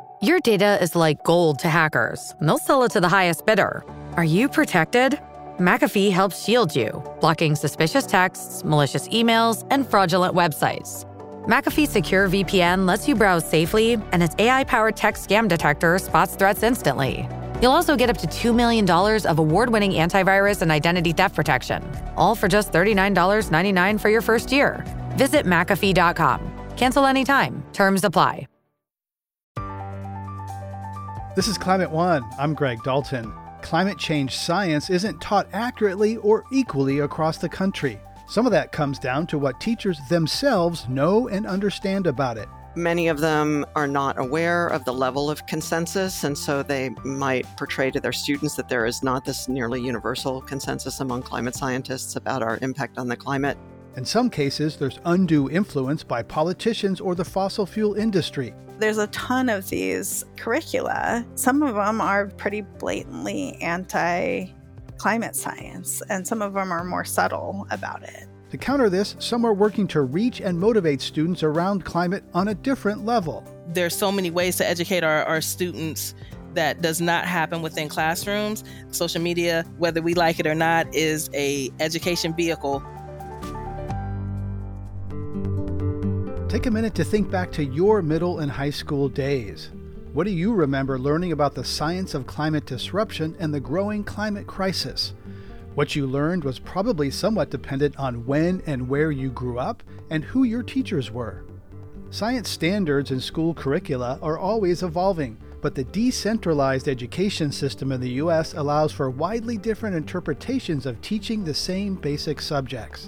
Your data is like gold to hackers, and they'll sell it to the highest bidder. Are you protected? McAfee helps shield you, blocking suspicious texts, malicious emails, and fraudulent websites. McAfee Secure VPN lets you browse safely, and its AI-powered text scam detector spots threats instantly. You'll also get up to $2 million of award-winning antivirus and identity theft protection, all for just $39.99 for your first year. Visit McAfee.com. Cancel anytime. Terms apply. This is Climate One. I'm Greg Dalton. Climate change science isn't taught accurately or equally across the country. Some of that comes down to what teachers themselves know and understand about it. Many of them are not aware of the level of consensus, and so they might portray to their students that there is not this nearly universal consensus among climate scientists about our impact on the climate. In some cases, there's undue influence by politicians or the fossil fuel industry. There's a ton of these curricula. Some of them are pretty blatantly anti-climate science, and some of them are more subtle about it. To counter this, some are working to reach and motivate students around climate on a different level. There's so many ways to educate our students that does not happen within classrooms. Social media, whether we like it or not, is an education vehicle. Take a minute to think back to your middle and high school days. What do you remember learning about the science of climate disruption and the growing climate crisis? What you learned was probably somewhat dependent on when and where you grew up and who your teachers were. Science standards and school curricula are always evolving, but the decentralized education system in the U.S. allows for widely different interpretations of teaching the same basic subjects.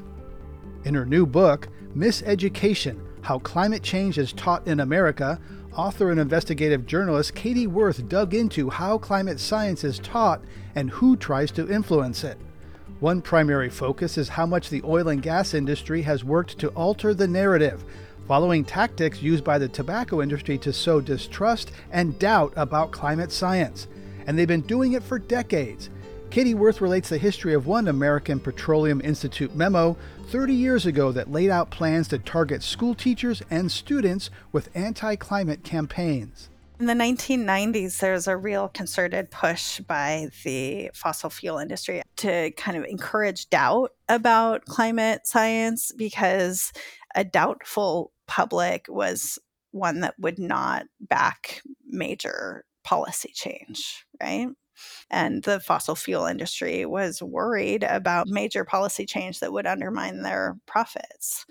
In her new book, Miseducation: How Climate Change is Taught in America, author and investigative journalist Katie Wirth dug into how climate science is taught and who tries to influence it. One primary focus is how much the oil and gas industry has worked to alter the narrative, following tactics used by the tobacco industry to sow distrust and doubt about climate science. And they've been doing it for decades. Katie Wirth relates the history of one American Petroleum Institute memo 30 years ago that laid out plans to target school teachers and students with anti-climate campaigns. In the 1990s, there was a real concerted push by the fossil fuel industry to kind of encourage doubt about climate science, because a doubtful public was one that would not back major policy change, right? And the fossil fuel industry was worried about major policy change that would undermine their profits.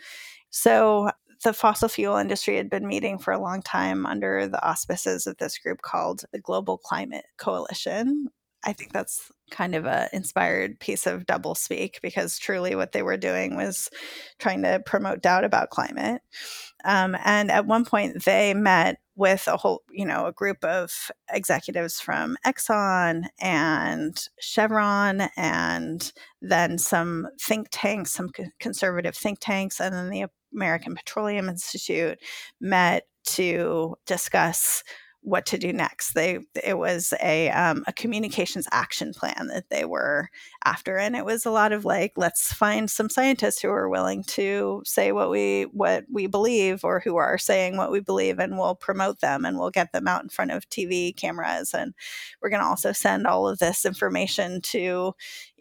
So the fossil fuel industry had been meeting for a long time under the auspices of this group called the Global Climate Coalition. I think that's kind of an inspired piece of doublespeak, because truly what they were doing was trying to promote doubt about climate. And at one point they met with a group of executives from Exxon and Chevron, and then some think tanks, some conservative think tanks, and then the American Petroleum Institute met to discuss what to do next. It was a communications action plan that they were after, and it was a lot of like, let's find some scientists who are willing to say what we believe, or who are saying what we believe, and we'll promote them and we'll get them out in front of TV cameras, and we're going to also send all of this information to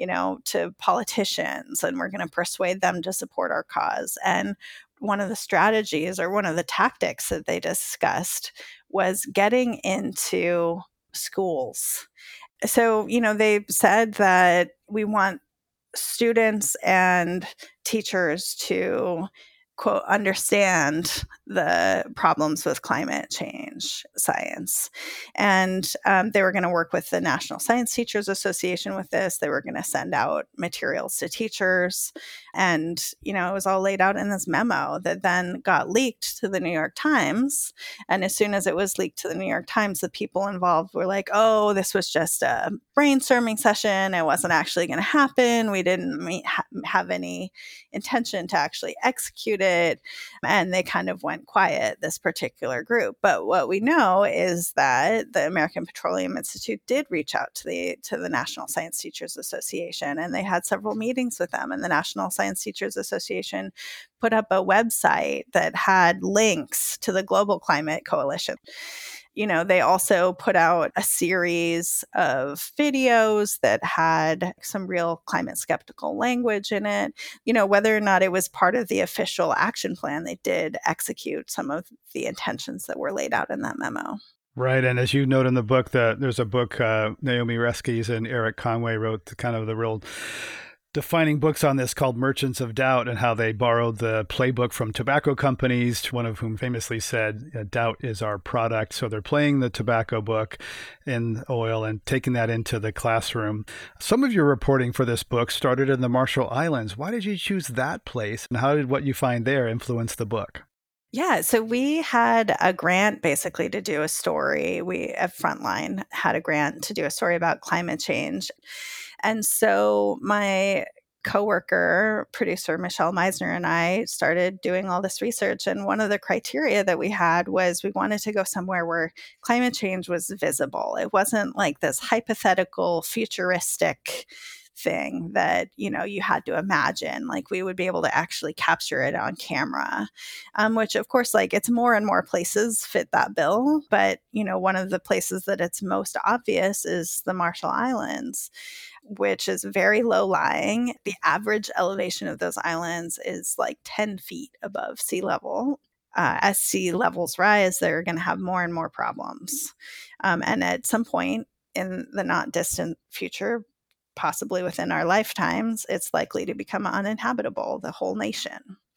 politicians, and we're going to persuade them to support our cause. And one of the strategies, or one of the tactics that they discussed, was getting into schools. So, they said that we want students and teachers to, quote, understand the problems with climate change science. And they were going to work with the National Science Teachers Association with this. They were going to send out materials to teachers. And, it was all laid out in this memo that then got leaked to the New York Times. And as soon as it was leaked to the New York Times, the people involved were like, oh, this was just a brainstorming session. It wasn't actually going to happen. We didn't have any intention to actually execute it. And they kind of went quiet, this particular group. But what we know is that the American Petroleum Institute did reach out to the National Science Teachers Association, and they had several meetings with them. And the National Science Teachers Association put up a website that had links to the Global Climate Coalition. They also put out a series of videos that had some real climate skeptical language in it. Whether or not it was part of the official action plan, they did execute some of the intentions that were laid out in that memo. Right. And as you note in the book, there's a book Naomi Oreskes and Eric Conway wrote, kind of the real defining books on this, called Merchants of Doubt, and how they borrowed the playbook from tobacco companies, one of whom famously said, doubt is our product. So they're playing the tobacco book in oil and taking that into the classroom. Some of your reporting for this book started in the Marshall Islands. Why did you choose that place? And how did what you find there influence the book? Yeah, so we had a grant basically to do a story. We at Frontline had a grant to do a story about climate change. And so my coworker, producer Michelle Meisner, and I started doing all this research. And one of the criteria that we had was we wanted to go somewhere where climate change was visible. It wasn't like this hypothetical, futuristic thing that you had to imagine. Like, we would be able to actually capture it on camera, which of course, like, it's more and more places fit that bill, but one of the places that it's most obvious is the Marshall Islands, which is very low lying. The average elevation of those islands is like 10 feet above sea level. As sea levels rise, they're going to have more and more problems, and at some point in the not distant future, possibly within our lifetimes, it's likely to become uninhabitable, the whole nation.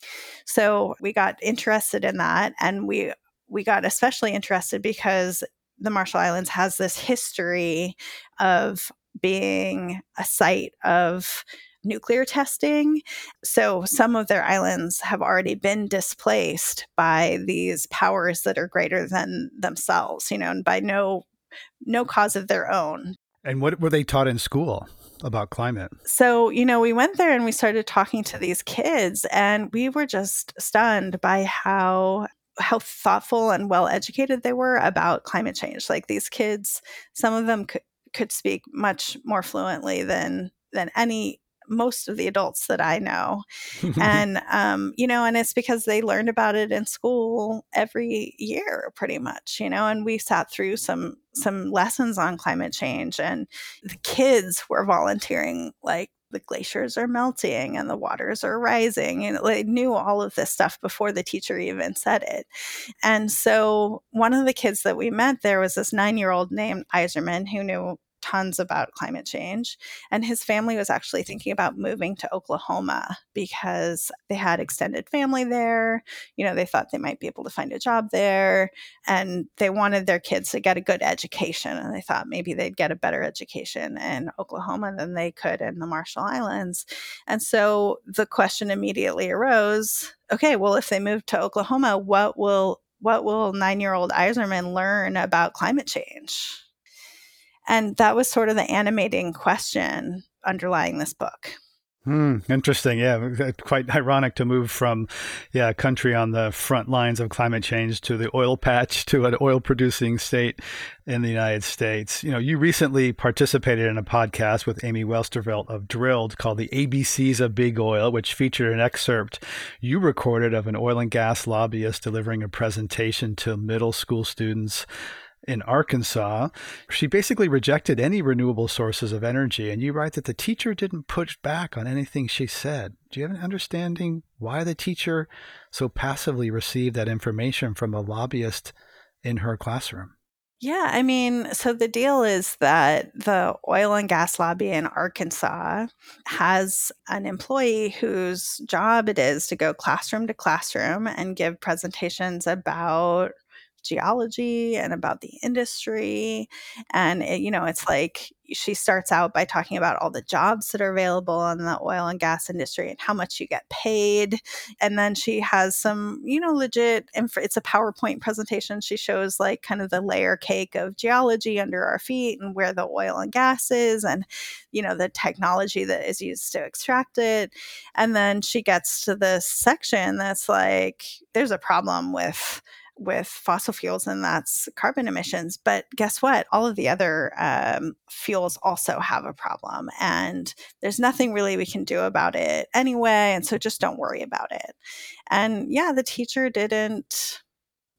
So we got interested in that, and we got especially interested because the Marshall Islands has this history of being a site of nuclear testing. So some of their islands have already been displaced by these powers that are greater than themselves, and by no cause of their own. And what were they taught in school about climate? So, we went there and we started talking to these kids, and we were just stunned by how thoughtful and well educated they were about climate change. Like, these kids, some of them could speak much more fluently than most of the adults that I know. And, and it's because they learned about it in school every year, pretty much, and we sat through some lessons on climate change, and the kids were volunteering, like, the glaciers are melting and the waters are rising. And they knew all of this stuff before the teacher even said it. And so one of the kids that we met there was this 9-year-old named Iserman who knew tons about climate change. And his family was actually thinking about moving to Oklahoma because they had extended family there. They thought they might be able to find a job there, and they wanted their kids to get a good education. And they thought maybe they'd get a better education in Oklahoma than they could in the Marshall Islands. And so the question immediately arose, okay, well, if they move to Oklahoma, what will 9-year-old Iserman learn about climate change? And that was sort of the animating question underlying this book. Interesting. Yeah, quite ironic to move from a country on the front lines of climate change to the oil patch to an oil producing state in the United States. You recently participated in a podcast with Amy Westervelt of Drilled called The ABCs of Big Oil, which featured an excerpt you recorded of an oil and gas lobbyist delivering a presentation to middle school students in Arkansas. She basically rejected any renewable sources of energy. And you write that the teacher didn't push back on anything she said. Do you have an understanding why the teacher so passively received that information from a lobbyist in her classroom? Yeah, so the deal is that the oil and gas lobby in Arkansas has an employee whose job it is to go classroom to classroom and give presentations about geology and about the industry. And it's like she starts out by talking about all the jobs that are available in the oil and gas industry and how much you get paid. And then she has some, legit it's a PowerPoint presentation. She shows like kind of the layer cake of geology under our feet and where the oil and gas is and, the technology that is used to extract it. And then she gets to this section that's like, there's a problem with fossil fuels, and that's carbon emissions. But guess what? All of the other fuels also have a problem, and there's nothing really we can do about it anyway. And so just don't worry about it. And the teacher didn't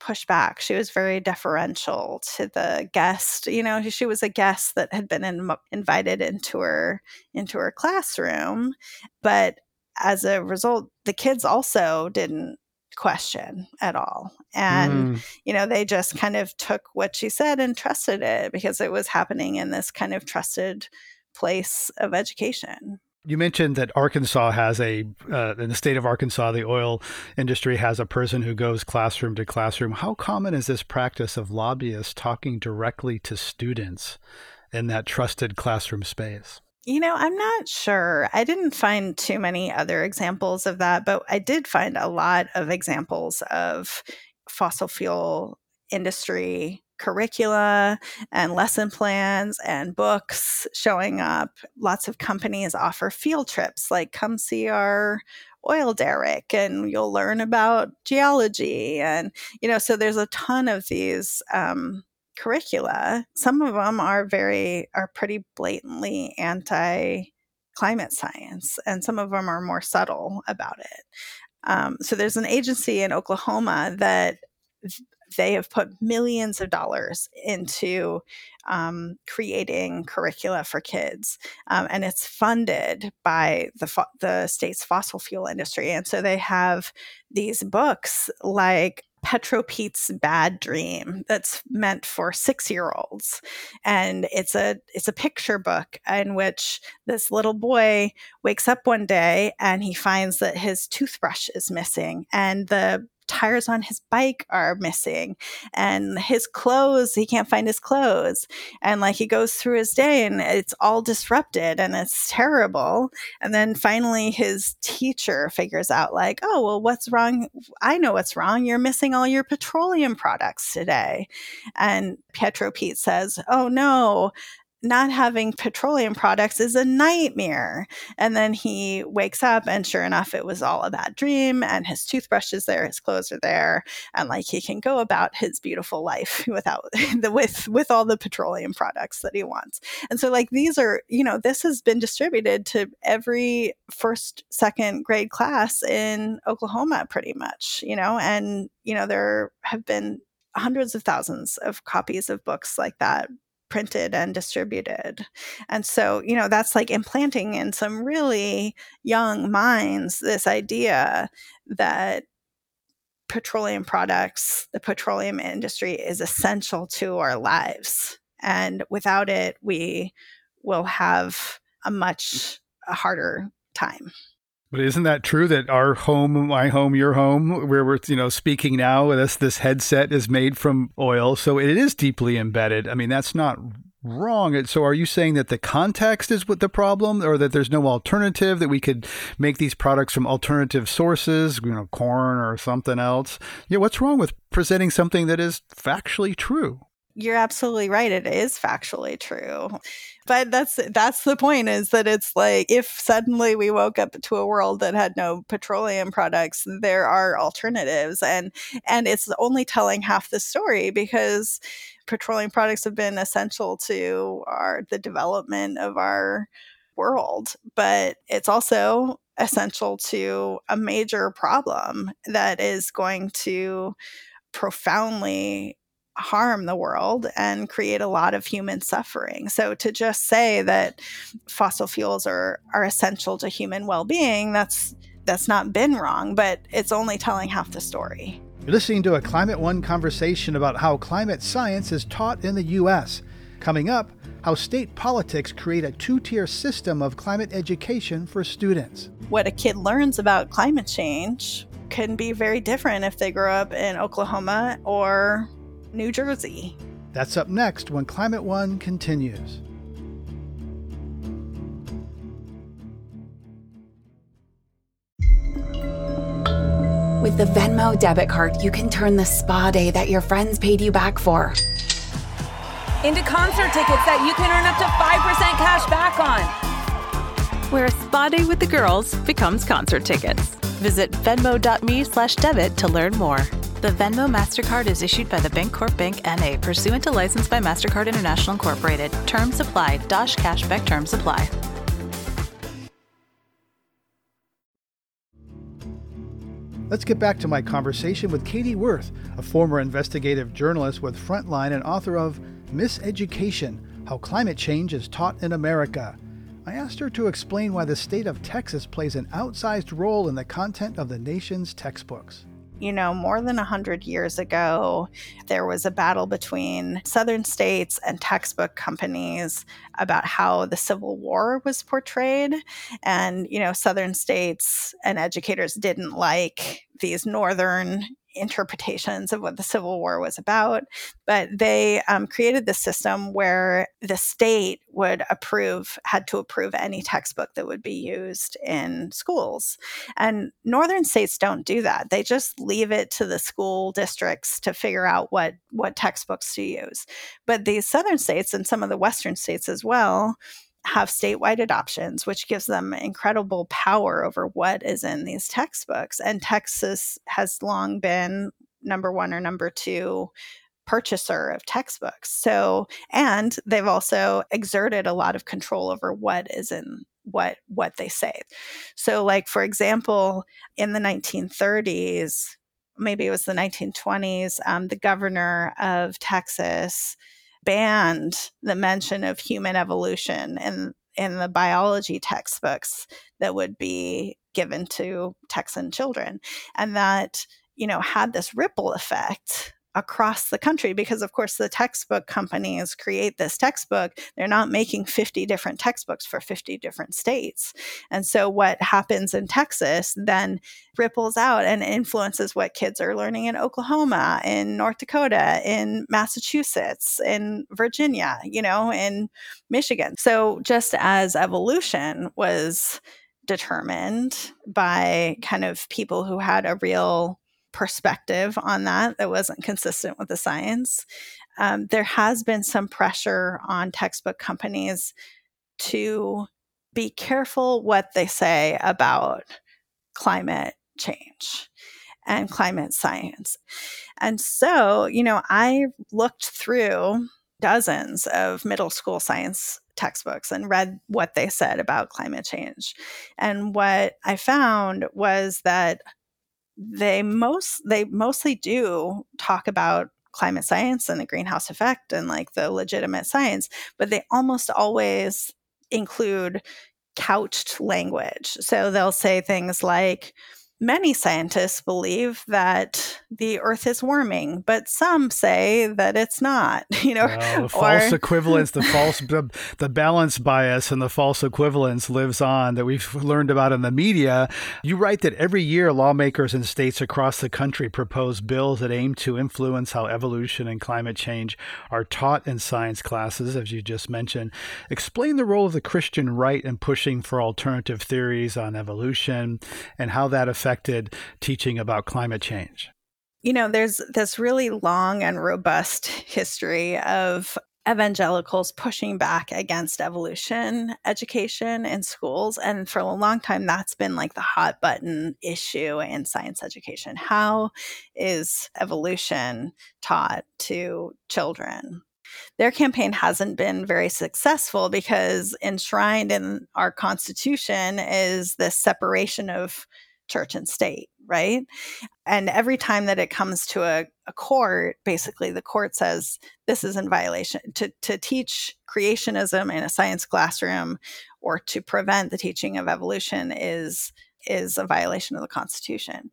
push back. She was very deferential to the guest. She was a guest that had been invited into her classroom. But as a result, the kids also didn't question at all. And, they just kind of took what she said and trusted it because it was happening in this kind of trusted place of education. You mentioned that Arkansas has in the state of Arkansas, the oil industry has a person who goes classroom to classroom. How common is this practice of lobbyists talking directly to students in that trusted classroom space? I'm not sure. I didn't find too many other examples of that, but I did find a lot of examples of fossil fuel industry curricula and lesson plans and books showing up. Lots of companies offer field trips, like come see our oil derrick and you'll learn about geology. And, so there's a ton of these curricula. Some of them are pretty blatantly anti-climate science, and some of them are more subtle about it. So there's an agency in Oklahoma that they have put millions of dollars into creating curricula for kids, and it's funded by the state's fossil fuel industry. And so they have these books like Petro Pete's Bad Dream that's meant for 6-year-olds. And it's a picture book in which this little boy wakes up one day and he finds that his toothbrush is missing and the tires on his bike are missing and his clothes, he can't find his clothes. And he goes through his day and it's all disrupted and it's terrible. And then finally his teacher figures out oh, well, what's wrong? I know what's wrong. You're missing all your petroleum products today. And Petro Pete says, oh no, not having petroleum products is a nightmare. And then he wakes up and sure enough, it was all a bad dream and his toothbrush is there, his clothes are there. And he can go about his beautiful life without with all the petroleum products that he wants. And so these are, this has been distributed to every first, second grade class in Oklahoma pretty much, and, there have been hundreds of thousands of copies of books like that printed and distributed. And so, that's implanting in some really young minds this idea that petroleum products, the petroleum industry is essential to our lives. And without it, we will have a much harder time. But isn't that true that our home, my home, your home, where we're speaking now, this headset is made from oil, so it is deeply embedded. I mean, that's not wrong. So are you saying that the context is what the problem, or that there's no alternative, that we could make these products from alternative sources, corn or something else? What's wrong with presenting something that is factually true? You're absolutely right. It is factually true. But that's the point, is that it's if suddenly we woke up to a world that had no petroleum products, there are alternatives. And it's only telling half the story, because petroleum products have been essential to the development of our world. But it's also essential to a major problem that is going to profoundly harm the world and create a lot of human suffering. So to just say that fossil fuels are essential to human well-being, that's not been wrong, but it's only telling half the story. You're listening to a Climate One conversation about how climate science is taught in the U.S. Coming up, how state politics create a 2-tier system of climate education for students. What a kid learns about climate change can be very different if they grow up in Oklahoma or New Jersey. That's up next when Climate One continues. With the Venmo debit card, you can turn the spa day that your friends paid you back for into concert tickets that you can earn up to 5% cash back on. Where a spa day with the girls becomes concert tickets. Visit venmo.me/debit to learn more. The Venmo MasterCard is issued by the Bancorp Bank N.A. pursuant to license by MasterCard International Incorporated. Terms apply. Dosh cashback terms apply. Let's get back to my conversation with Katie Wirth, a former investigative journalist with Frontline and author of Miseducation: How Climate Change is Taught in America. I asked her to explain why the state of Texas plays an outsized role in the content of the nation's textbooks. You know, more than 100 years ago, there was a battle between Southern states and textbook companies about how the Civil War was portrayed. And, you know, Southern states and educators didn't like these Northern interpretations of what the Civil War was about, but they created this system where the state had to approve any textbook that would be used in schools. And Northern states don't do that. They just leave it to the school districts to figure out what textbooks to use. But these Southern states and some of the Western states as well have statewide adoptions, which gives them incredible power over what is in these textbooks. And Texas has long been number one or number two purchaser of textbooks. So, and they've also exerted a lot of control over what is in what they say. So, like, for example, in the 1930s, maybe it was the 1920s, the governor of Texas banned the mention of human evolution in the biology textbooks that would be given to Texan children. And that, you know, had this ripple effect across the country because, of course, the textbook companies create this textbook. They're not making 50 different textbooks for 50 different states. And so what happens in Texas then ripples out and influences what kids are learning in Oklahoma, in North Dakota, in Massachusetts, in Virginia, you know, in Michigan. So just as evolution was determined by kind of people who had a real perspective on that wasn't consistent with the science, there has been some pressure on textbook companies to be careful what they say about climate change and climate science. And so, you know, I looked through dozens of middle school science textbooks and read what they said about climate change. And what I found was that they mostly do talk about climate science and the greenhouse effect and like the legitimate science, but they almost always include couched language. So they'll say things like, many scientists believe that the Earth is warming, but some say that it's not. You know, the false equivalence, the balance bias, and the false equivalence lives on that we've learned about in the media. You write that every year lawmakers in states across the country propose bills that aim to influence how evolution and climate change are taught in science classes, as you just mentioned. Explain the role of the Christian right in pushing for alternative theories on evolution and how that affected teaching about climate change. You know, there's this really long and robust history of evangelicals pushing back against evolution education in schools. And for a long time, that's been like the hot button issue in science education. How is evolution taught to children? Their campaign hasn't been very successful because enshrined in our Constitution is this separation of church and state, right? And every time that it comes to a court, basically the court says this is in violation. To teach creationism in a science classroom or to prevent the teaching of evolution is a violation of the Constitution.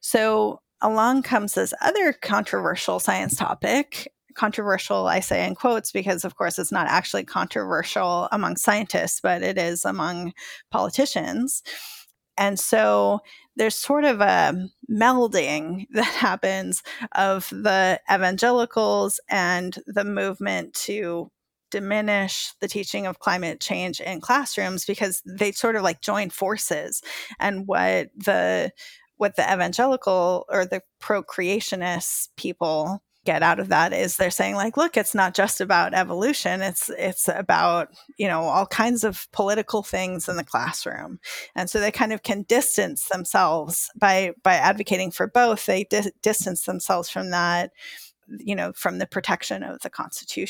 So along comes this other controversial science topic. Controversial, I say in quotes, because of course it's not actually controversial among scientists, but it is among politicians. And so there's sort of a melding that happens of the evangelicals and the movement to diminish the teaching of climate change in classrooms because they sort of like join forces. And what the evangelical or the pro-creationist people get out of that is they're saying like, look, it's not just about evolution. It's about, you know, all kinds of political things in the classroom. And so they kind of can distance themselves by advocating for both. They distance themselves from that, you know, from the protection of the Constitution.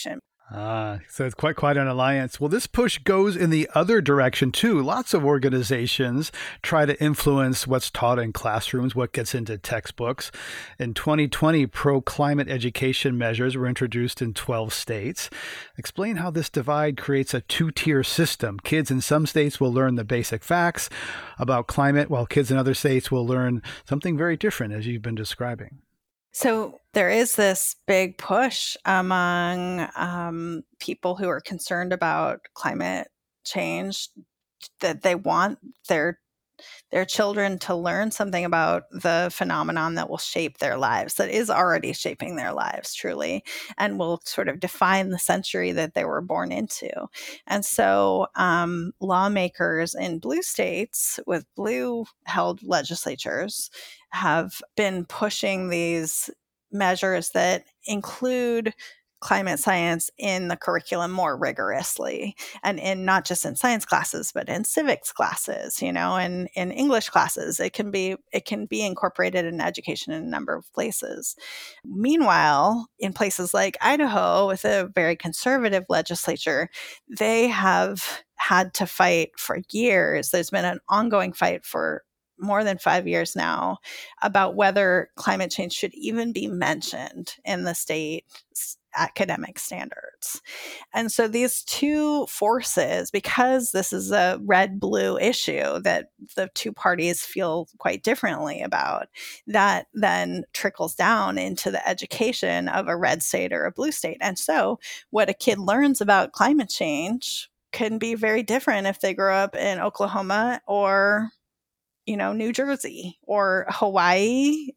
So it's quite an alliance. Well, this push goes in the other direction too. Lots of organizations try to influence what's taught in classrooms, what gets into textbooks. In 2020, pro-climate education measures were introduced in 12 states. Explain how this divide creates a two-tier system. Kids in some states will learn the basic facts about climate, while kids in other states will learn something very different, as you've been describing. So there is this big push among people who are concerned about climate change that they want their children to learn something about the phenomenon that will shape their lives, that is already shaping their lives truly, and will sort of define the century that they were born into. And so lawmakers in blue states with blue held legislatures have been pushing these measures that include climate science in the curriculum more rigorously, and in not just in science classes, but in civics classes, and in English classes. It can be incorporated in education in a number of places. Meanwhile, in places like Idaho, with a very conservative legislature, they have had to fight for years. There's been an ongoing fight for more than 5 years now about whether climate change should even be mentioned in the state academic standards. And so these two forces, because this is a red-blue issue that the two parties feel quite differently about, that then trickles down into the education of a red state or a blue state. And so what a kid learns about climate change can be very different if they grow up in Oklahoma or New Jersey or Hawaii,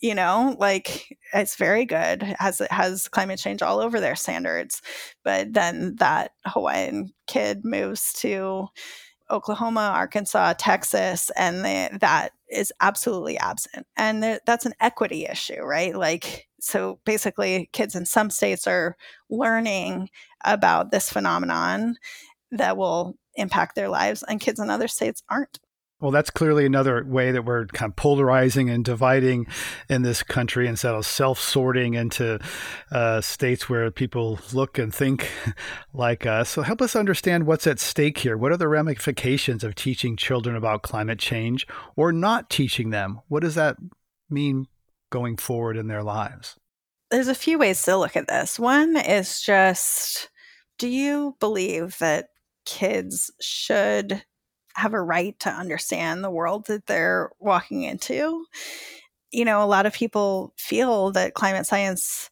it's very good. Has climate change all over their standards. But then that Hawaiian kid moves to Oklahoma, Arkansas, Texas, and that is absolutely absent. And that's an equity issue, right? So basically kids in some states are learning about this phenomenon that will impact their lives, and kids in other states aren't. Well, that's clearly another way that we're kind of polarizing and dividing in this country, instead of self-sorting into states where people look and think like us. So help us understand what's at stake here. What are the ramifications of teaching children about climate change or not teaching them? What does that mean going forward in their lives? There's a few ways to look at this. One is just, do you believe that kids should have a right to understand the world that they're walking into? A lot of people feel that climate science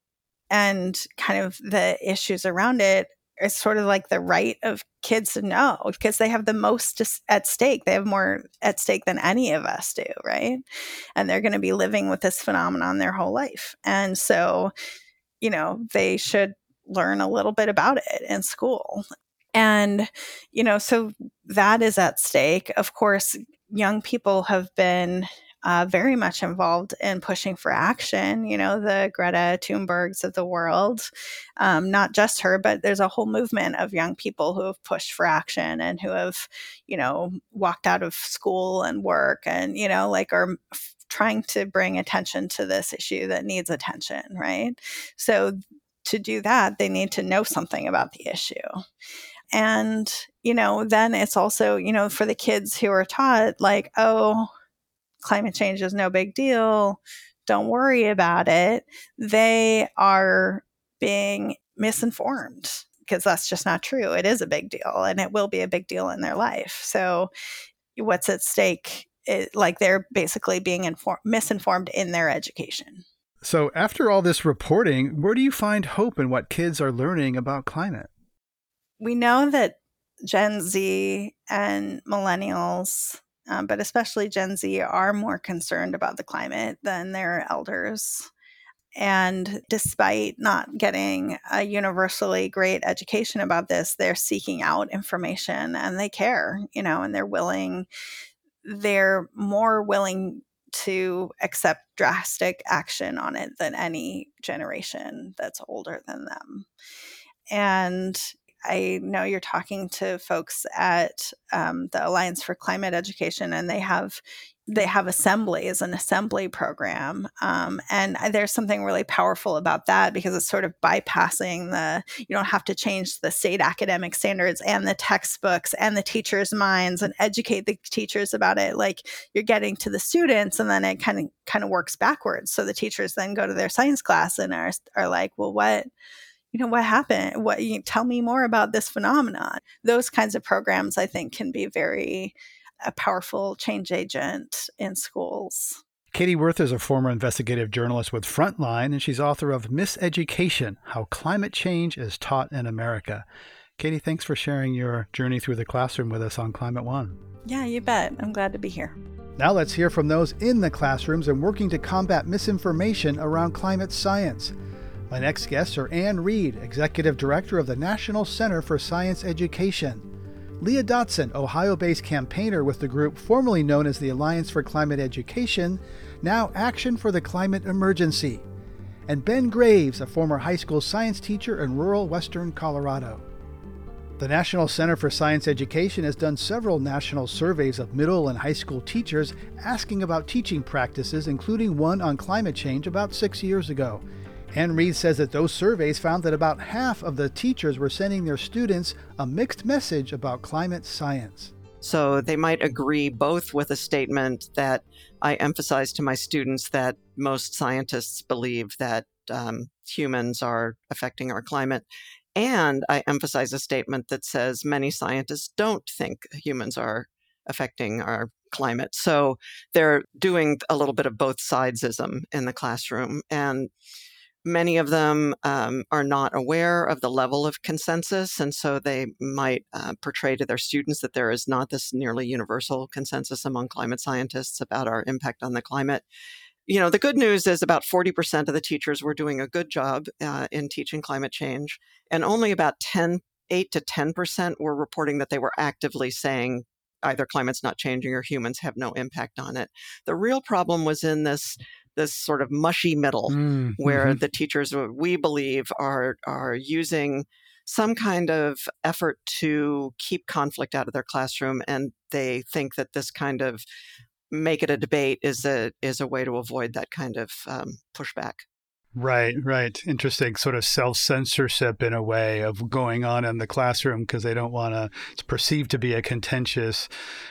and kind of the issues around it is sort of like the right of kids to know, because they have the most at stake. They have more at stake than any of us do, right? And they're going to be living with this phenomenon their whole life. And so, they should learn a little bit about it in school. And, so that is at stake. Of course, young people have been very much involved in pushing for action, the Greta Thunbergs of the world, not just her, but there's a whole movement of young people who have pushed for action and who have, walked out of school and work and, are trying to bring attention to this issue that needs attention, right? So to do that, they need to know something about the issue. And, then it's also, for the kids who are taught climate change is no big deal, don't worry about it, they are being misinformed, because that's just not true. It is a big deal, and it will be a big deal in their life. So what's at stake? They're basically being misinformed in their education. So after all this reporting, where do you find hope in what kids are learning about climate? We know that Gen Z and millennials, but especially Gen Z, are more concerned about the climate than their elders. And despite not getting a universally great education about this, they're seeking out information and they care, and they're more willing to accept drastic action on it than any generation that's older than them. And I know you're talking to folks at the Alliance for Climate Education, and they have assemblies, an assembly program. And there's something really powerful about that because it's sort of bypassing you don't have to change the state academic standards and the textbooks and the teachers' minds and educate the teachers about it. Like, you're getting to the students, and then it kind of works backwards. So the teachers then go to their science class and are like, well, what happened? Tell me more about this phenomenon. Those kinds of programs, I think, can be a powerful change agent in schools. Katie Wirth is a former investigative journalist with Frontline, and she's author of Miseducation: How Climate Change is Taught in America. Katie, thanks for sharing your journey through the classroom with us on Climate One. Yeah, you bet. I'm glad to be here. Now let's hear from those in the classrooms and working to combat misinformation around climate science. My next guests are Ann Reed, Executive Director of the National Center for Science Education; Leah Dotson, Ohio-based campaigner with the group formerly known as the Alliance for Climate Education, now Action for the Climate Emergency; and Ben Graves, a former high school science teacher in rural western Colorado. The National Center for Science Education has done several national surveys of middle and high school teachers asking about teaching practices, including one on climate change about 6 years ago. Ann Reed says that those surveys found that about half of the teachers were sending their students a mixed message about climate science. So they might agree both with a statement that I emphasize to my students that most scientists believe that humans are affecting our climate, and I emphasize a statement that says many scientists don't think humans are affecting our climate. So they're doing a little bit of both sidesism in the classroom, and many of them are not aware of the level of consensus, and so they might portray to their students that there is not this nearly universal consensus among climate scientists about our impact on the climate. The good news is about 40% of the teachers were doing a good job in teaching climate change, and only about 8 to 10% were reporting that they were actively saying either climate's not changing or humans have no impact on it. The real problem was in this sort of mushy middle where the teachers, we believe, are using some kind of effort to keep conflict out of their classroom, and they think that this kind of make it a debate is a way to avoid that kind of pushback. Right. Interesting sort of self-censorship in a way of going on in the classroom because they don't want to, it's perceived to be a contentious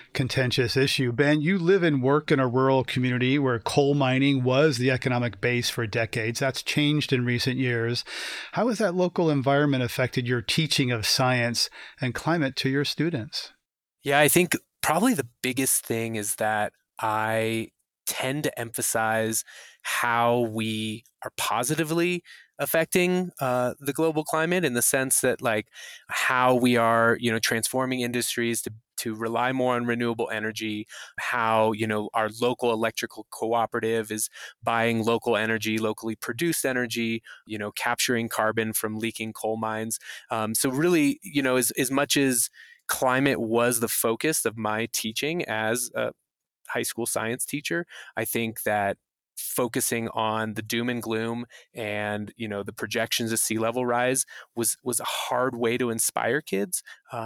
issue. Ben, you live and work in a rural community where coal mining was the economic base for decades. That's changed in recent years. How has that local environment affected your teaching of science and climate to your students? Yeah, I think probably the biggest thing is that I tend to emphasize how we are positively affecting the global climate, in the sense that, like, how we are, transforming industries to rely more on renewable energy, how, our local electrical cooperative is buying local energy, locally produced energy, capturing carbon from leaking coal mines. So really, as much as climate was the focus of my teaching as a high school science teacher, I think that focusing on the doom and gloom and the projections of sea level rise was a hard way to inspire kids,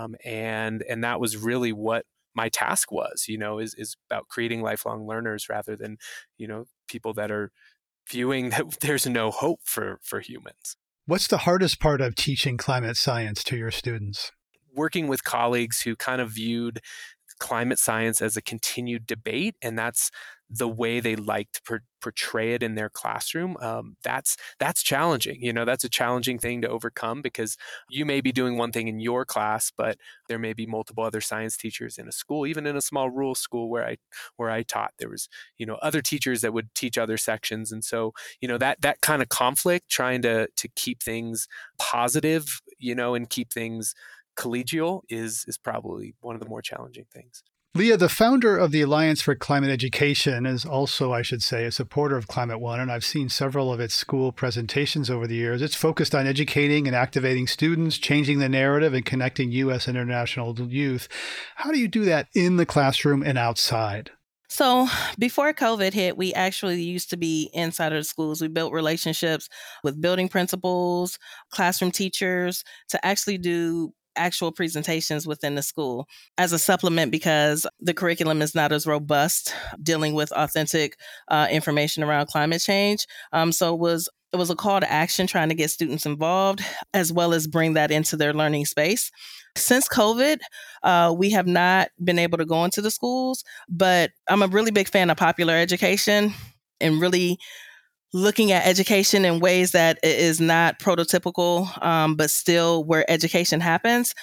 and that was really what my task was. Is about creating lifelong learners rather than people that are viewing that there's no hope for humans. What's the hardest part of teaching climate science to your students? Working with colleagues who kind of viewed climate science as a continued debate, and that's the way they like to portray it in their classroom. That's challenging. That's a challenging thing to overcome, because you may be doing one thing in your class, but there may be multiple other science teachers in a school, even in a small rural school where I taught. There was other teachers that would teach other sections, and so that kind of conflict, trying to keep things positive, and keep things collegial is probably one of the more challenging things. Leah, the founder of the Alliance for Climate Education, is also, I should say, a supporter of Climate One, and I've seen several of its school presentations over the years. It's focused on educating and activating students, changing the narrative, and connecting U.S. and international youth. How do you do that in the classroom and outside? So before COVID hit, we actually used to be inside of the schools. We built relationships with building principals, classroom teachers to actually do actual presentations within the school as a supplement because the curriculum is not as robust dealing with authentic information around climate change. So it was a call to action trying to get students involved as well as bring that into their learning space. Since COVID, we have not been able to go into the schools, but I'm a really big fan of popular education and really looking at education in ways that is not prototypical, but still where education happens.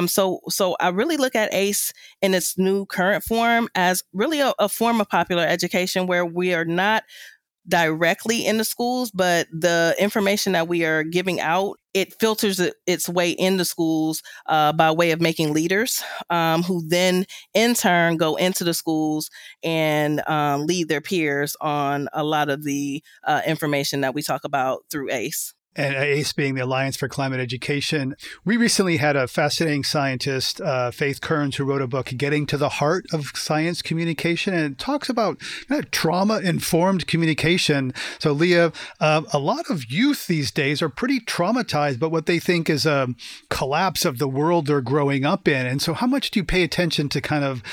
So I really look at ACE in its new current form as really a form of popular education where we are not directly in the schools, but the information that we are giving out, it filters its way into schools by way of making leaders who then in turn go into the schools and lead their peers on a lot of the information that we talk about through ACE. And ACE being the Alliance for Climate Education. We recently had a fascinating scientist, Faith Kearns, who wrote a book, Getting to the Heart of Science Communication, and it talks about trauma-informed communication. So, Leah, a lot of youth these days are pretty traumatized by what they think is a collapse of the world they're growing up in. And so how much do you pay attention to kind of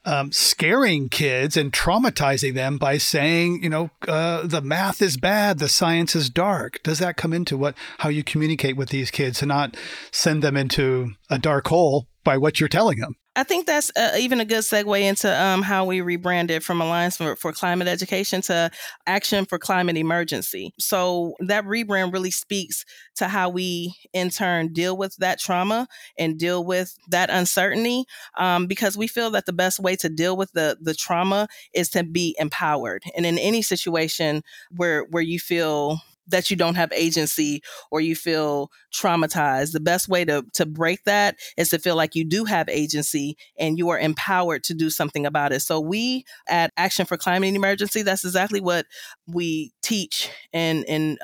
scaring kids and traumatizing them by saying, the math is bad, the science is dark? Does that come into how you communicate with these kids and not send them into a dark hole by what you're telling them? I think that's even a good segue into how we rebranded from Alliance for Climate Education to Action for Climate Emergency. So that rebrand really speaks to how we, in turn, deal with that trauma and deal with that uncertainty, because we feel that the best way to deal with the trauma is to be empowered. And in any situation where you feel that you don't have agency or you feel traumatized, the best way to break that is to feel like you do have agency and you are empowered to do something about it. So we at Action for Climate Emergency, that's exactly what we teach and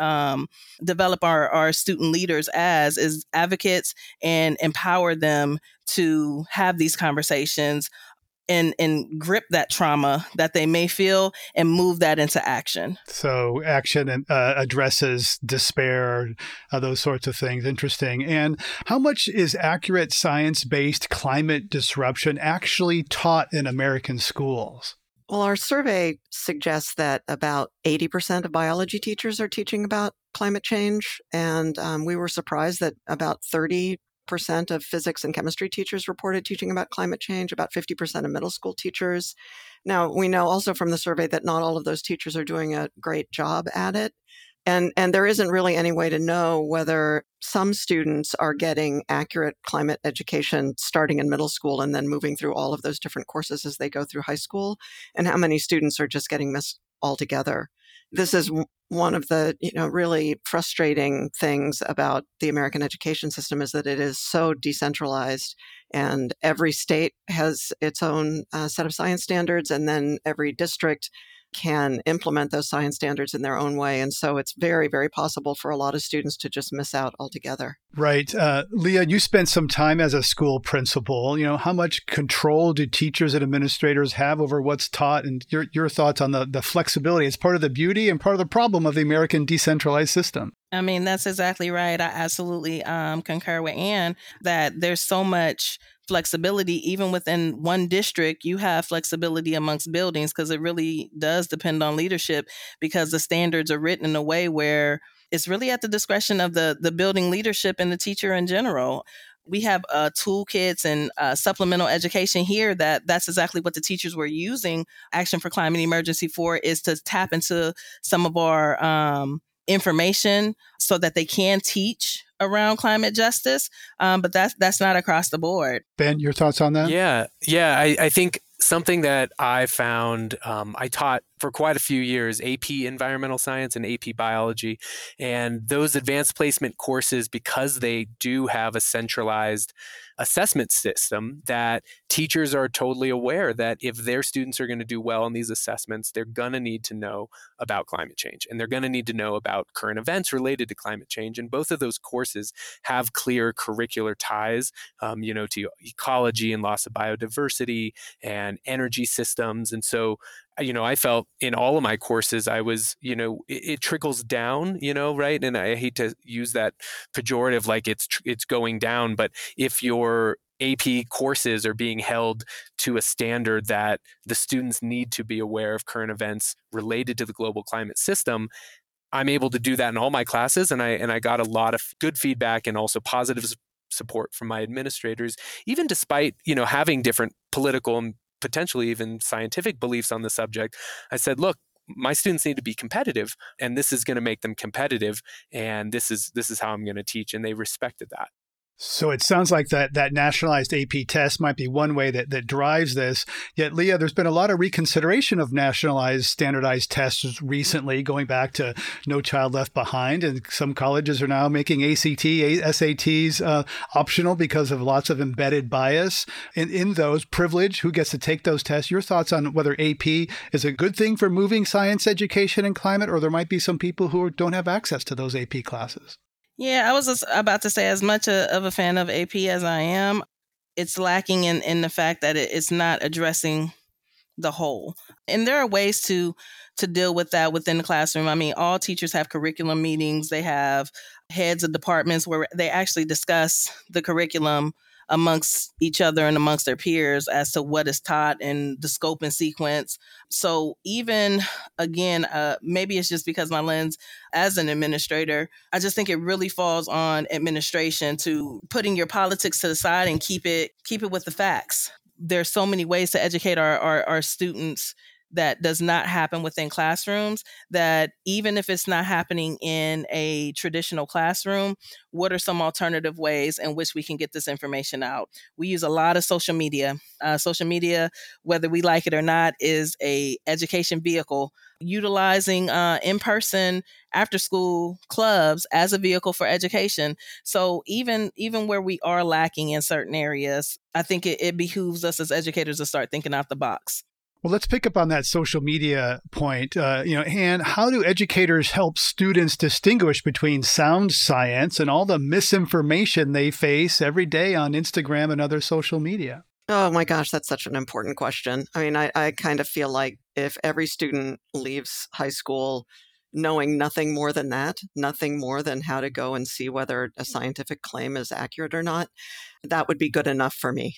develop our student leaders as, is advocates, and empower them to have these conversations and grip that trauma that they may feel and move that into action. So action addresses despair, those sorts of things. Interesting. And how much is accurate science-based climate disruption actually taught in American schools? Well, our survey suggests that about 80% of biology teachers are teaching about climate change. And we were surprised that about 30% of physics and chemistry teachers reported teaching about climate change, about 50% of middle school teachers. Now, we know also from the survey that not all of those teachers are doing a great job at it. And there isn't really any way to know whether some students are getting accurate climate education starting in middle school and then moving through all of those different courses as they go through high school, and how many students are just getting missed altogether. This is one of the really frustrating things about the American education system, is that it is so decentralized, and every state has its own set of science standards, and then every district can implement those science standards in their own way. And so it's very, very possible for a lot of students to just miss out altogether. Right. Leah, you spent some time as a school principal. How much control do teachers and administrators have over what's taught? And your thoughts on the flexibility? It's part of the beauty and part of the problem of the American decentralized system. I mean, that's exactly right. I absolutely concur with Ann that there's so much flexibility. Even within one district, you have flexibility amongst buildings, because it really does depend on leadership, because the standards are written in a way where it's really at the discretion of the building leadership and the teacher in general. We have toolkits and supplemental education here that's exactly what the teachers were using Action for Climate Emergency for, is to tap into some of our information so that they can teach around climate justice. But that's not across the board. Ben, your thoughts on that? Yeah. I think something that I found, I taught for quite a few years AP Environmental Science and AP Biology. And those advanced placement courses, because they do have a centralized assessment system, that teachers are totally aware that if their students are going to do well in these assessments, they're going to need to know about climate change, and they're going to need to know about current events related to climate change. And both of those courses have clear curricular ties, to ecology and loss of biodiversity and energy systems. And so I felt in all of my courses, I was, it trickles down, right? And I hate to use that pejorative like it's going down, but if your AP courses are being held to a standard that the students need to be aware of current events related to the global climate system, I'm able to do that in all my classes. And I got a lot of good feedback and also positive support from my administrators, even despite, having different political and potentially even scientific beliefs on the subject. I said, look, my students need to be competitive, and this is going to make them competitive, and this is how I'm going to teach. And they respected that. So it sounds like that nationalized AP test might be one way that drives this. Yet, Leah, there's been a lot of reconsideration of nationalized standardized tests recently, going back to No Child Left Behind. And some colleges are now making ACT, SATs optional because of lots of embedded bias in those. Privilege, who gets to take those tests? Your thoughts on whether AP is a good thing for moving science education and climate, or there might be some people who don't have access to those AP classes? Yeah, I was just about to say, as much of a fan of AP as I am, it's lacking in the fact that it's not addressing the whole. And there are ways to deal with that within the classroom. I mean, all teachers have curriculum meetings. They have heads of departments where they actually discuss the curriculum amongst each other and amongst their peers as to what is taught and the scope and sequence. So even, again, maybe it's just because my lens as an administrator, I just think it really falls on administration to putting your politics to the side and keep it with the facts. There's so many ways to educate our students that does not happen within classrooms, that even if it's not happening in a traditional classroom, what are some alternative ways in which we can get this information out? We use a lot of social media. Social media, whether we like it or not, is a education vehicle, utilizing in-person after-school clubs as a vehicle for education. So even where we are lacking in certain areas, I think it behooves us as educators to start thinking out the box. Well, let's pick up on that social media point. Han, how do educators help students distinguish between sound science and all the misinformation they face every day on Instagram and other social media? Oh my gosh, that's such an important question. I mean, I kind of feel like if every student leaves high school knowing nothing more than that, nothing more than how to go and see whether a scientific claim is accurate or not, that would be good enough for me.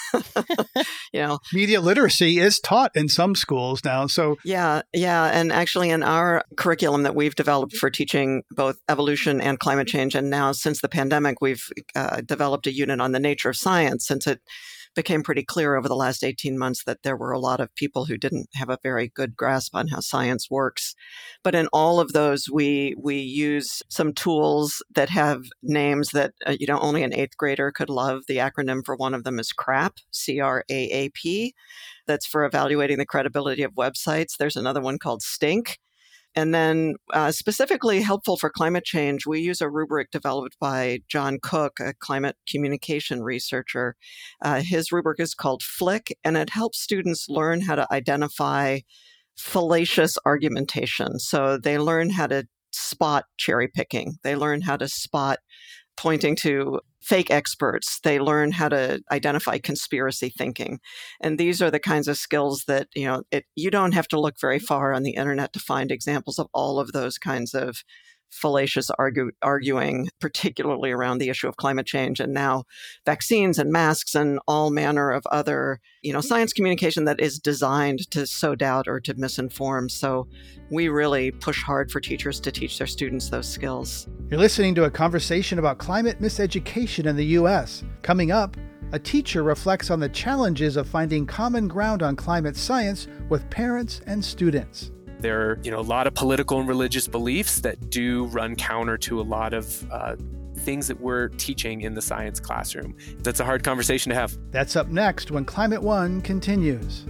Media literacy is taught in some schools now. So yeah. And actually in our curriculum that we've developed for teaching both evolution and climate change, and now since the pandemic, we've developed a unit on the nature of science, since it became pretty clear over the last 18 months that there were a lot of people who didn't have a very good grasp on how science works. But in all of those, we use some tools that have names that only an 8th grader could love. The acronym for one of them is CRAAP, CRAAP. That's for evaluating the credibility of websites. There's another one called STINK. And then specifically helpful for climate change, we use a rubric developed by John Cook, a climate communication researcher. His rubric is called FLICK, and it helps students learn how to identify fallacious argumentation. So they learn how to spot cherry picking. They learn how to spot pointing to fake experts. They learn how to identify conspiracy thinking. And these are the kinds of skills that, you don't have to look very far on the internet to find examples of all of those kinds of fallacious arguing, particularly around the issue of climate change and now vaccines and masks and all manner of other, science communication that is designed to sow doubt or to misinform. So we really push hard for teachers to teach their students those skills. You're listening to a conversation about climate miseducation in the U.S. Coming up, a teacher reflects on the challenges of finding common ground on climate science with parents and students. There are, a lot of political and religious beliefs that do run counter to a lot of things that we're teaching in the science classroom. That's a hard conversation to have. That's up next when Climate One continues.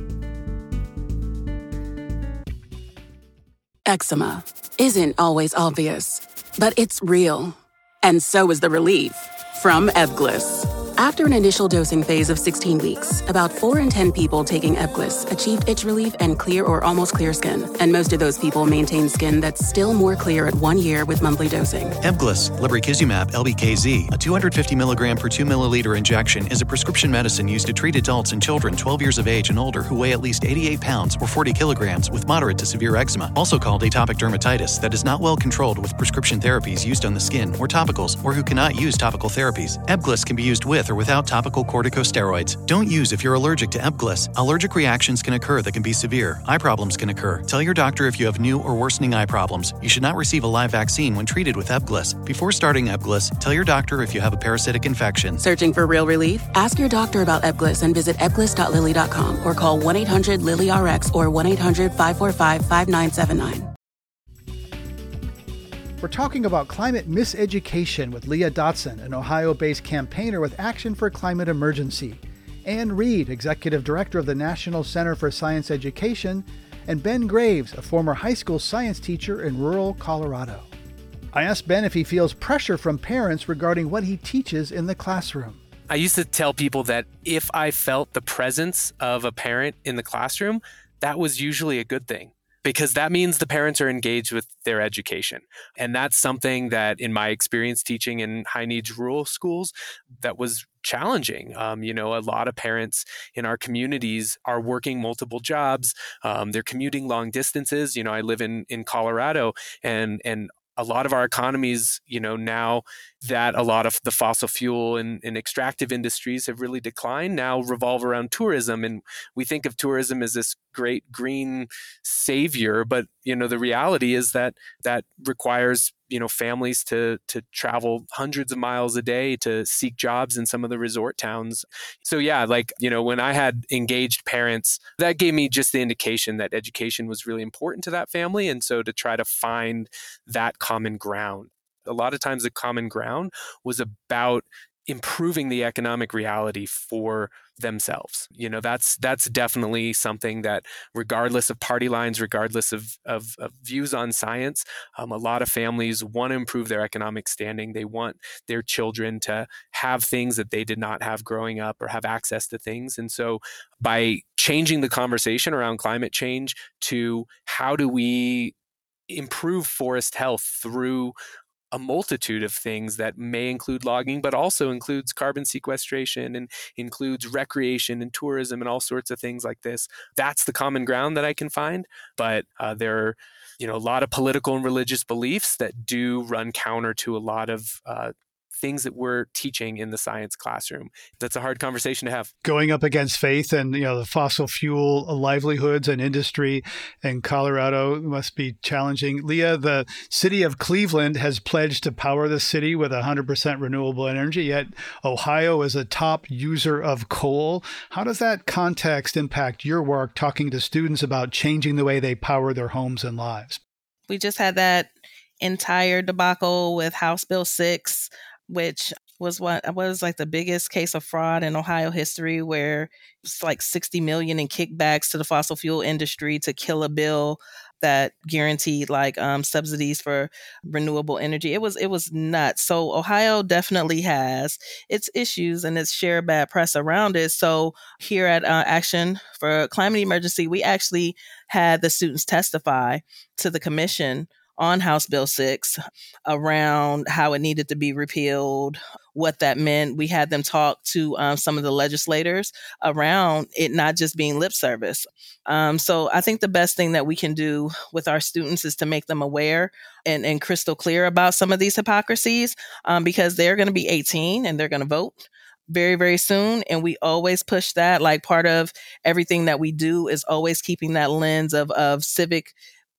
Eczema isn't always obvious, but it's real. And so is the relief from Ebglyss. After an initial dosing phase of 16 weeks, about 4 in 10 people taking Ebglyss achieved itch relief and clear or almost clear skin. And most of those people maintain skin that's still more clear at 1 year with monthly dosing. Ebglyss, lebrikizumab LBKZ, a 250 milligram per 2 milliliter injection, is a prescription medicine used to treat adults and children 12 years of age and older who weigh at least 88 pounds or 40 kilograms with moderate to severe eczema, also called atopic dermatitis, that is not well controlled with prescription therapies used on the skin or topicals, or who cannot use topical therapies. Ebglyss can be used with or without topical corticosteroids. Don't use if you're allergic to Ebglyss. Allergic reactions can occur that can be severe. Eye problems can occur. Tell your doctor if you have new or worsening eye problems. You should not receive a live vaccine when treated with Ebglyss. Before starting Ebglyss, tell your doctor if you have a parasitic infection. Searching for real relief? Ask your doctor about Ebglyss and visit ebglyss.lilly.com or call 1-800-LILY-RX or 1-800-545-5979. We're talking about climate miseducation with Leah Dotson, an Ohio-based campaigner with Action for Climate Emergency, Ann Reed, Executive Director of the National Center for Science Education, and Ben Graves, a former high school science teacher in rural Colorado. I asked Ben if he feels pressure from parents regarding what he teaches in the classroom. I used to tell people that if I felt the presence of a parent in the classroom, that was usually a good thing, because that means the parents are engaged with their education. And that's something that, in my experience teaching in high needs rural schools, that was challenging. A lot of parents in our communities are working multiple jobs. They're commuting long distances. I live in Colorado, and a lot of our economies, now that a lot of the fossil fuel and extractive industries have really declined, now revolve around tourism. And we think of tourism as this great green savior, but, the reality is that requires, families to travel hundreds of miles a day to seek jobs in some of the resort towns. So yeah, when I had engaged parents, that gave me just the indication that education was really important to that family. And so to try to find that common ground. A lot of times the common ground was about improving the economic reality for themselves. That's definitely something that, regardless of party lines, regardless of views on science, a lot of families want to improve their economic standing. They want their children to have things that they did not have growing up, or have access to things. And so by changing the conversation around climate change to how do we improve forest health through a multitude of things that may include logging, but also includes carbon sequestration and includes recreation and tourism and all sorts of things like this. That's the common ground that I can find. But there are, a lot of political and religious beliefs that do run counter to a lot of things that we're teaching in the science classroom. That's a hard conversation to have. Going up against faith and, the fossil fuel livelihoods and industry in Colorado must be challenging. Leah, the city of Cleveland has pledged to power the city with 100% renewable energy, yet Ohio is a top user of coal. How does that context impact your work talking to students about changing the way they power their homes and lives? We just had that entire debacle with House Bill 6, which was like the biggest case of fraud in Ohio history, where it's like $60 million in kickbacks to the fossil fuel industry to kill a bill that guaranteed subsidies for renewable energy. It was nuts. So Ohio definitely has its issues and its share of bad press around it. So here at Action for Climate Emergency, we actually had the students testify to the commission on House Bill 6 around how it needed to be repealed, what that meant. We had them talk to some of the legislators around it not just being lip service. So I think the best thing that we can do with our students is to make them aware and crystal clear about some of these hypocrisies, because they're going to be 18 and they're going to vote very, very soon. And we always push that. Like, part of everything that we do is always keeping that lens of civic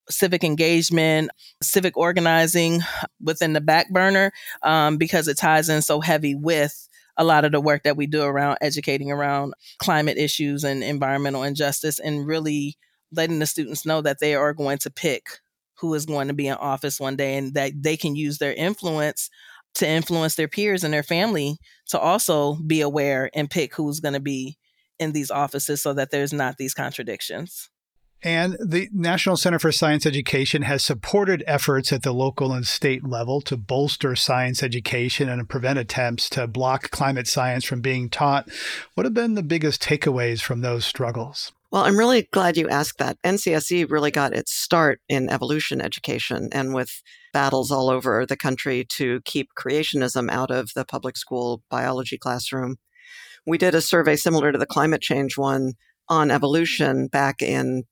engagement, civic organizing within the back burner, because it ties in so heavy with a lot of the work that we do around educating around climate issues and environmental injustice, and really letting the students know that they are going to pick who is going to be in office one day, and that they can use their influence to influence their peers and their family to also be aware and pick who's going to be in these offices, so that there's not these contradictions. And the National Center for Science Education has supported efforts at the local and state level to bolster science education and prevent attempts to block climate science from being taught. What have been the biggest takeaways from those struggles? Well, I'm really glad you asked that. NCSE really got its start in evolution education and with battles all over the country to keep creationism out of the public school biology classroom. We did a survey similar to the climate change one on evolution back in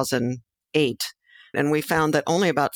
2008. And we found that only about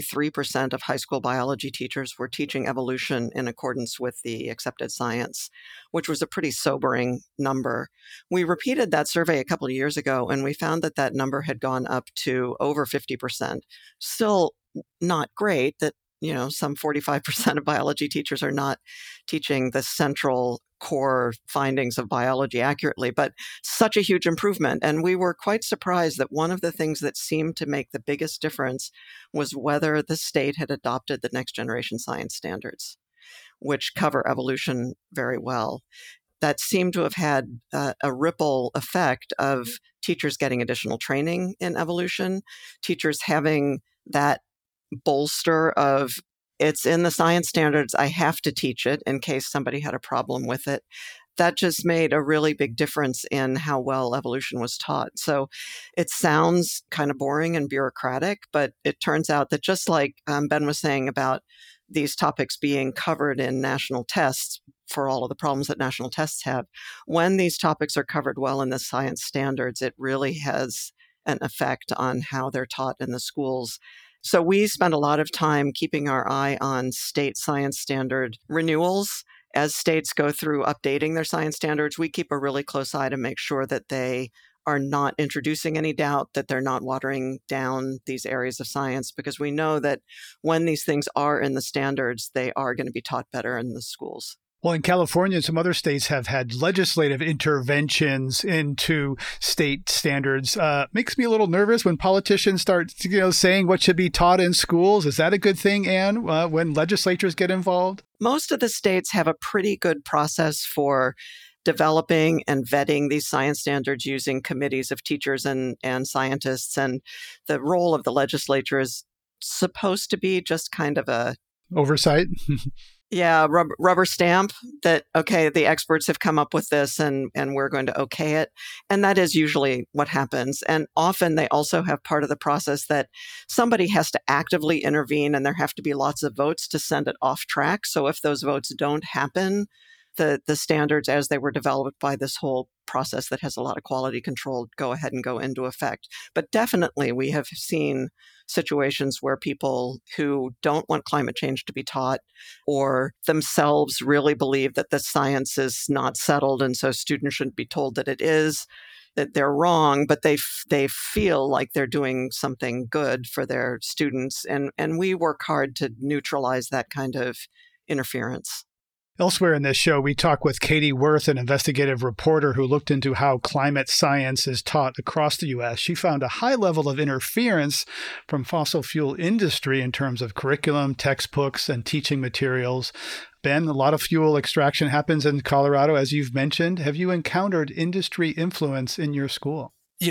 33% of high school biology teachers were teaching evolution in accordance with the accepted science, which was a pretty sobering number. We repeated that survey a couple of years ago, and we found that that number had gone up to over 50%. Still not great that, some 45% of biology teachers are not teaching the central core findings of biology accurately, but such a huge improvement. And we were quite surprised that one of the things that seemed to make the biggest difference was whether the state had adopted the next generation science standards, which cover evolution very well. That seemed to have had a ripple effect of teachers getting additional training in evolution, teachers having that bolster of it's in the science standards, I have to teach it in case somebody had a problem with it. That just made a really big difference in how well evolution was taught. So it sounds kind of boring and bureaucratic, but it turns out that just like Ben was saying about these topics being covered in national tests for all of the problems that national tests have, when these topics are covered well in the science standards, it really has an effect on how they're taught in the schools. So we spend a lot of time keeping our eye on state science standard renewals. As states go through updating their science standards, we keep a really close eye to make sure that they are not introducing any doubt, that they're not watering down these areas of science, because we know that when these things are in the standards, they are going to be taught better in the schools. Well, in California and some other states have had legislative interventions into state standards. Makes me a little nervous when politicians start, saying what should be taught in schools. Is that a good thing, Anne, when legislatures get involved? Most of the states have a pretty good process for developing and vetting these science standards using committees of teachers and scientists. And the role of the legislature is supposed to be just kind of a oversight. Yeah, rubber stamp that, okay, the experts have come up with this and we're going to okay it. And that is usually what happens. And often they also have part of the process that somebody has to actively intervene and there have to be lots of votes to send it off track. So if those votes don't happen, the standards as they were developed by this whole process that has a lot of quality control go ahead and go into effect. But definitely we have seen situations where people who don't want climate change to be taught or themselves really believe that the science is not settled and so students shouldn't be told that it is, that they're wrong, but they feel like they're doing something good for their students. And we work hard to neutralize that kind of interference. Elsewhere in this show, we talk with Katie Worth, an investigative reporter who looked into how climate science is taught across the U.S. She found a high level of interference from fossil fuel industry in terms of curriculum, textbooks, and teaching materials. Ben, a lot of fuel extraction happens in Colorado, as you've mentioned. Have you encountered industry influence in your school?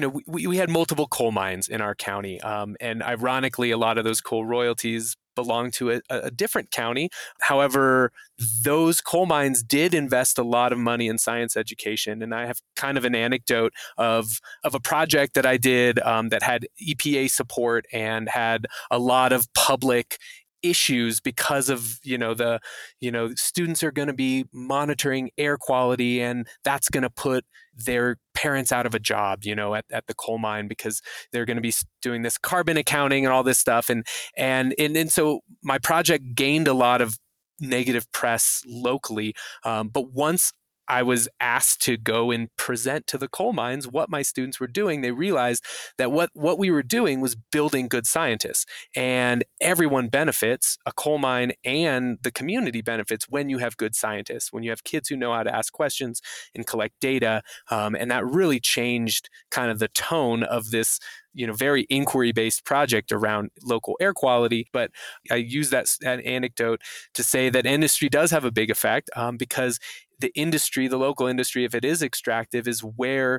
We had multiple coal mines in our county. And ironically, a lot of those coal royalties belong to a different county. However, those coal mines did invest a lot of money in science education. And I have kind of an anecdote of a project that I did that had EPA support and had a lot of public issues because of, students are going to be monitoring air quality and that's going to put their parents out of a job, at the coal mine because they're going to be doing this carbon accounting and all this stuff. And so my project gained a lot of negative press locally. But once I was asked to go and present to the coal mines what my students were doing, they realized that what we were doing was building good scientists. And everyone benefits, a coal mine and the community benefits when you have good scientists, when you have kids who know how to ask questions and collect data. And that really changed kind of the tone of this very inquiry-based project around local air quality. But I use that anecdote to say that industry does have a big effect because the industry, the local industry, if it is extractive, is where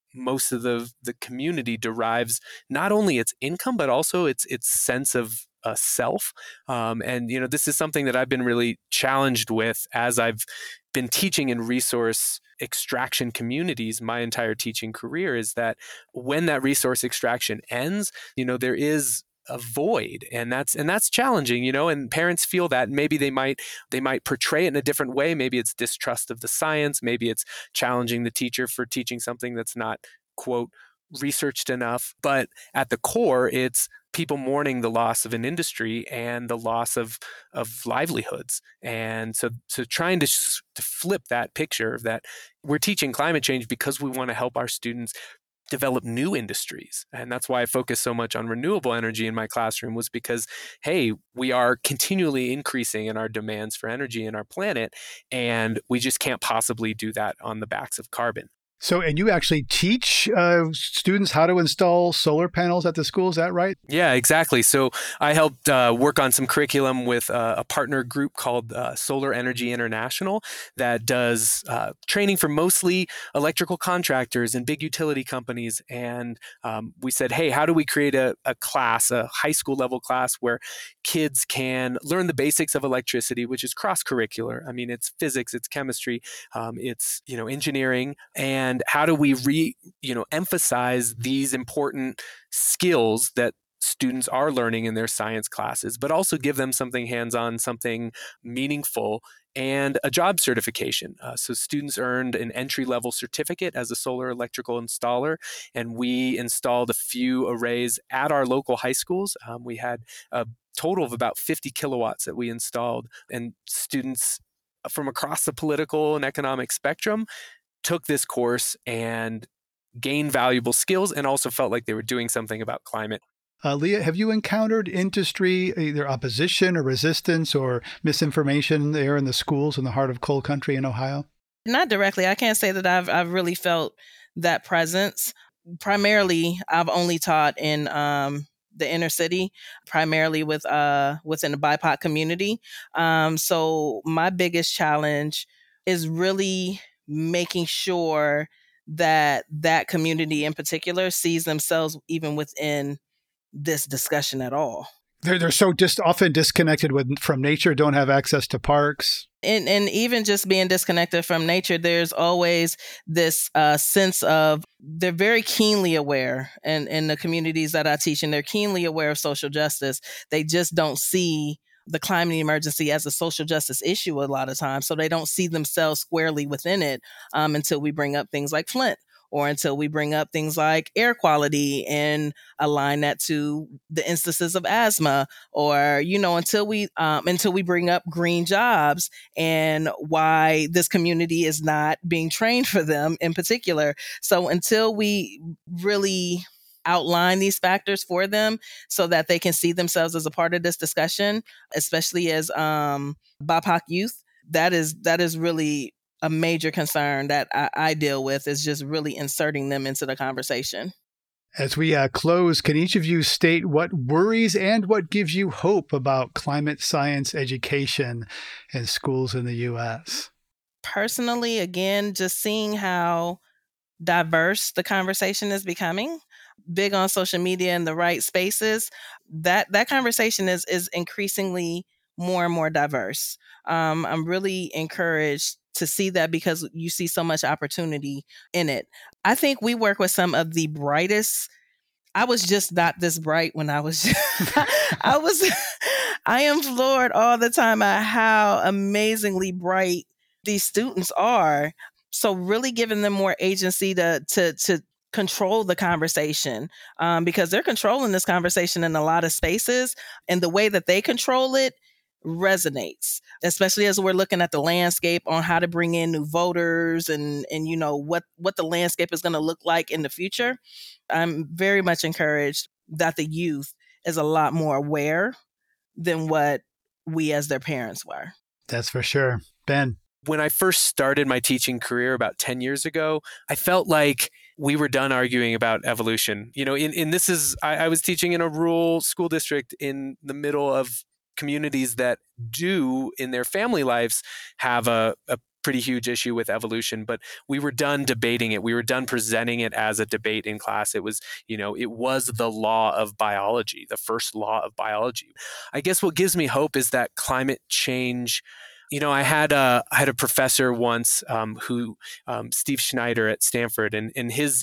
most of the community derives not only its income, but also its sense of self. And, this is something that I've been really challenged with as I've been teaching in resource extraction communities my entire teaching career, is that when that resource extraction ends, there is a void, and that's challenging, and parents feel that. Maybe they might portray it in a different way. Maybe it's distrust of the science. Maybe it's challenging the teacher for teaching something that's not, quote, researched enough. But at the core, it's people mourning the loss of an industry and the loss of livelihoods. And so trying to flip that picture that we're teaching climate change because we want to help our students develop new industries. And that's why I focus so much on renewable energy in my classroom, was because, hey, we are continually increasing in our demands for energy in our planet, and we just can't possibly do that on the backs of carbon. So, and you actually teach students how to install solar panels at the school, is that right? Yeah, exactly. So I helped work on some curriculum with a partner group called Solar Energy International that does training for mostly electrical contractors and big utility companies. And we said, hey, how do we create a class, a high school level class where kids can learn the basics of electricity, which is cross-curricular. I mean, it's physics, it's chemistry, it's engineering, and how do we emphasize these important skills that students are learning in their science classes, but also give them something hands-on, something meaningful, and a job certification. So students earned an entry-level certificate as a solar electrical installer, and we installed a few arrays at our local high schools. We had a total of about 50 kilowatts that we installed, and students from across the political and economic spectrum took this course and gained valuable skills, and also felt like they were doing something about climate. Leah, have you encountered industry, either opposition or resistance or misinformation there in the schools in the heart of coal country in Ohio? Not directly. I can't say that I've really felt that presence. Primarily, I've only taught in the inner city, primarily within the BIPOC community. So my biggest challenge is really making sure that community in particular sees themselves even within this discussion at all. They're so often disconnected from nature, don't have access to parks. And even just being disconnected from nature, there's always this sense of they're very keenly aware, and in the communities that I teach, and they're keenly aware of social justice. They just don't see the climate emergency as a social justice issue a lot of times. So they don't see themselves squarely within it until we bring up things like Flint, or until we bring up things like air quality and align that to the instances of asthma, or, until we bring up green jobs and why this community is not being trained for them in particular. So until we really outline these factors for them so that they can see themselves as a part of this discussion, especially as BIPOC youth, that is really a major concern that I deal with, is just really inserting them into the conversation. As we close, can each of you state what worries and what gives you hope about climate science education in schools in the U.S.? Personally, again, just seeing how diverse the conversation is becoming, big on social media and the right spaces, that conversation is increasingly more and more diverse. I'm really encouraged to see that, because you see so much opportunity in it. I think we work with some of the brightest. I was just not this bright when I was, I am floored all the time at how amazingly bright these students are. So really giving them more agency to control the conversation, because they're controlling this conversation in a lot of spaces, and the way that they control it resonates, especially as we're looking at the landscape on how to bring in new voters and what the landscape is going to look like in the future. I'm very much encouraged that the youth is a lot more aware than what we as their parents were. That's for sure. Ben? When I first started my teaching career about 10 years ago, I felt like we were done arguing about evolution. I was teaching in a rural school district in the middle of communities that do in their family lives have a pretty huge issue with evolution, but we were done debating it. We were done presenting it as a debate in class. It was, it was the law of biology, the first law of biology. I guess what gives me hope is that climate change. I had a professor once who Steve Schneider at Stanford, and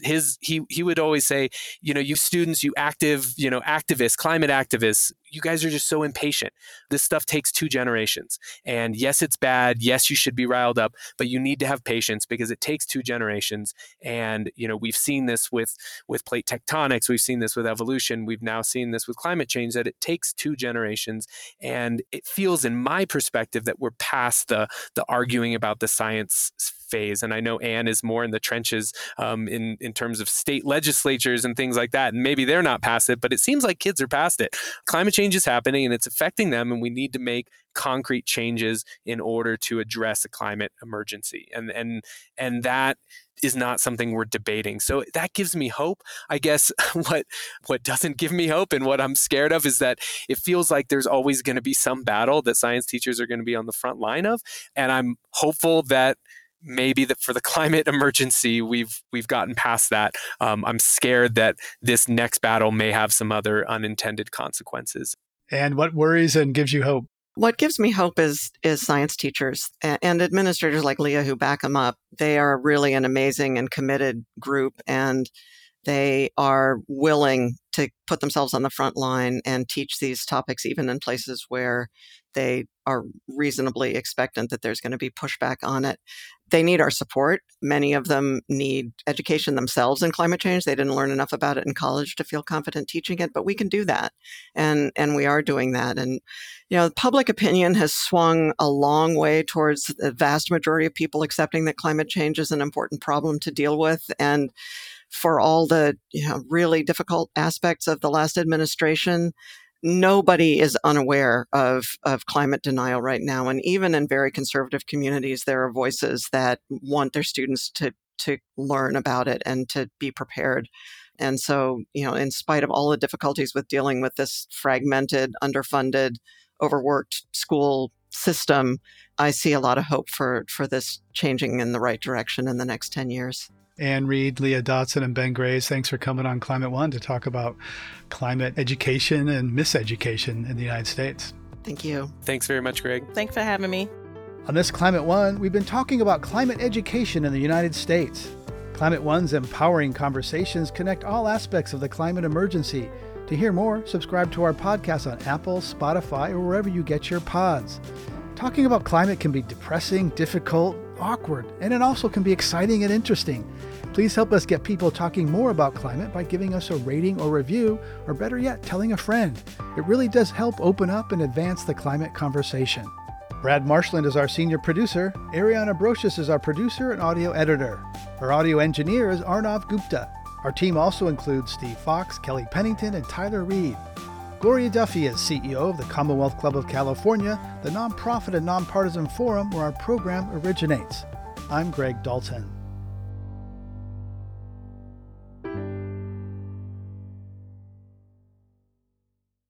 he would always say, you students, you activists, climate activists, you guys are just so impatient. This stuff takes 2 generations. And yes, it's bad. Yes, you should be riled up, but you need to have patience because it takes 2 generations. And, we've seen this with plate tectonics. We've seen this with evolution. We've now seen this with climate change, that it takes 2 generations. And it feels, in my perspective, that we're past the arguing about the science phase. And I know Anne is more in the trenches in terms of state legislatures and things like that. And maybe they're not past it, but it seems like kids are past it. Climate change is happening and it's affecting them, and we need to make concrete changes in order to address a climate emergency. And that is not something we're debating. So that gives me hope. I guess what doesn't give me hope and what I'm scared of is that it feels like there's always going to be some battle that science teachers are going to be on the front line of. And I'm hopeful that maybe that for the climate emergency, we've gotten past that. I'm scared that this next battle may have some other unintended consequences. And what worries and gives you hope? What gives me hope is science teachers and administrators like Leah who back them up. They are really an amazing and committed group, and they are willing to put themselves on the front line and teach these topics, even in places where they are reasonably expectant that there's going to be pushback on it. They need our support. Many of them need education themselves in climate change. They didn't learn enough about it in college to feel confident teaching it, but we can do that. And we are doing that. And, public opinion has swung a long way towards the vast majority of people accepting that climate change is an important problem to deal with. And for all the, really difficult aspects of the last administration, nobody is unaware of climate denial right now. And even in very conservative communities, there are voices that want their students to learn about it and to be prepared. And so, in spite of all the difficulties with dealing with this fragmented, underfunded, overworked school system, I see a lot of hope for this changing in the right direction in the next 10 years. Anne Reed, Leah Dotson, and Ben Graves, thanks for coming on Climate One to talk about climate education and miseducation in the United States. Thank you. Thanks very much, Greg. Thanks for having me. On this Climate One, we've been talking about climate education in the United States. Climate One's empowering conversations connect all aspects of the climate emergency. To hear more, subscribe to our podcast on Apple, Spotify, or wherever you get your pods. Talking about climate can be depressing, difficult, awkward, and it also can be exciting and interesting. Please help us get people talking more about climate by giving us a rating or review, or better yet, telling a friend. It really does help open up and advance the climate conversation. Brad Marshland is our senior producer. Ariana Brocious is our producer and audio editor. Our audio engineer is Arnav Gupta. Our team also includes Steve Fox, Kelly Pennington, and Tyler Reed. Gloria Duffy is CEO of the Commonwealth Club of California, the nonprofit and nonpartisan forum where our program originates. I'm Greg Dalton.